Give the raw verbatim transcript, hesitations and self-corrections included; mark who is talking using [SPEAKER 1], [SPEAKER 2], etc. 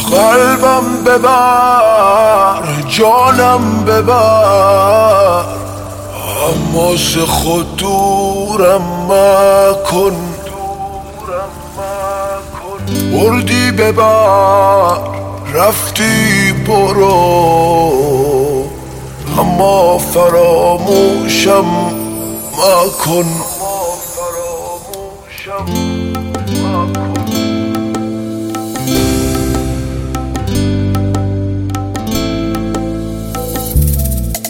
[SPEAKER 1] قلبم ببر، جانم ببر، اما ز خود دورم مکن. بردی ببر، رفتی برو، اما فراموشم مکن.